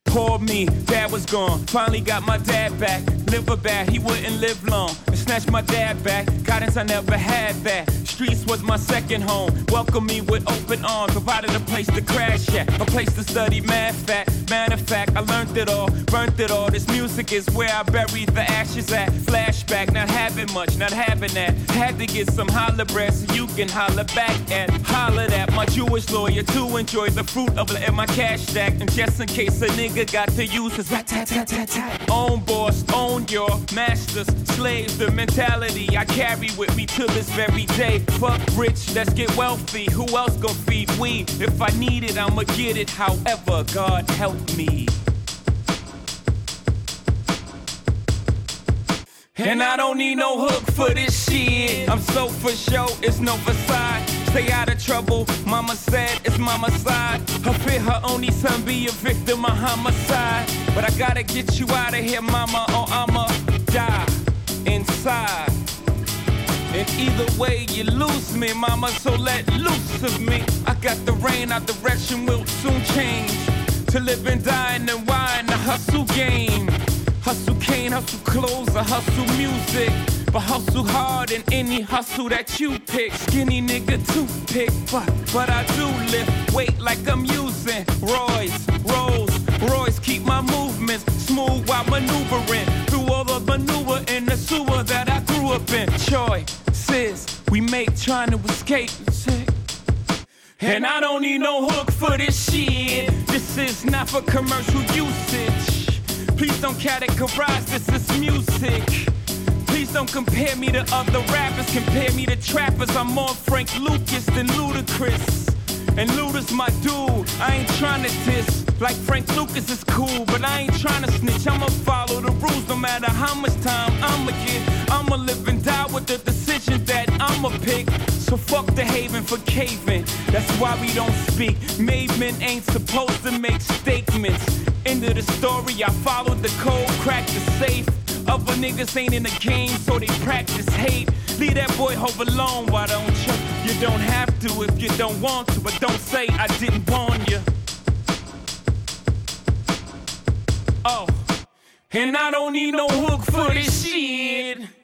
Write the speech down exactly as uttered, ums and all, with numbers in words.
Poor me, dad was gone. Finally got my dad back. Liver bad, he wouldn't live long. And snatched my dad back. Guidance, I never had that. Streets was my second home. Welcomed me with open arms. Provided a place to crash at, a place to study math at. Matter of fact, I learned it all, burnt it all. This music is where I buried the ashes at. Flashback, not having much, not having that. Had to get some holler bread so you can holler back at. Hollered at my Jewish lawyer to enjoy the fruit of letting my cash stack. And just in case a nigga got to use his rat-tat-tat-tat-tat. Own boss, own your masters, slaves, the mentality I carry with me till this very day. Fuck rich, let's get wealthy. Who else gon' feed we? If I need it, I'ma get it. However, God help me. And I don't need no hook for this shit. I'm so for show, it's no facade. Stay out of trouble, mama said it's mama's side. Her fear her only son be a victim of homicide. But I gotta get you out of here, mama, or I'ma die inside. And either way you lose me, mama, so let loose of me. I got the rain, our direction will soon change. To live and die and then wine, the hustle game. Hustle cane, hustle clothes, or hustle music. But hustle hard in any hustle that you pick. Skinny nigga toothpick, but, but I do lift weight like I'm using Royce, Rolls, Royce. Keep my movements smooth while maneuvering through all the manure in the sewer that I grew up in. Choices we make trying to escape. And I don't need no hook for this shit. This is not for commercial usage. Please don't categorize this as music. Please don't compare me to other rappers. Compare me to trappers. I'm more Frank Lucas than Ludacris. And Luda's my dude. I ain't tryna diss. Like Frank Lucas is cool, but I ain't tryna snitch. I'ma follow the rules no matter how much time I'ma get. I'ma live and die with the decisions that I'ma pick. So fuck the haven for caving. That's why we don't speak. Made men ain't supposed to make statements. End of the story, I followed the code, cracked the safe. Other niggas ain't in the game, so they practice hate. Leave that boy home alone, why don't you? You don't have to if you don't want to, but don't say I didn't warn you. Oh, and I don't need no hook for this shit.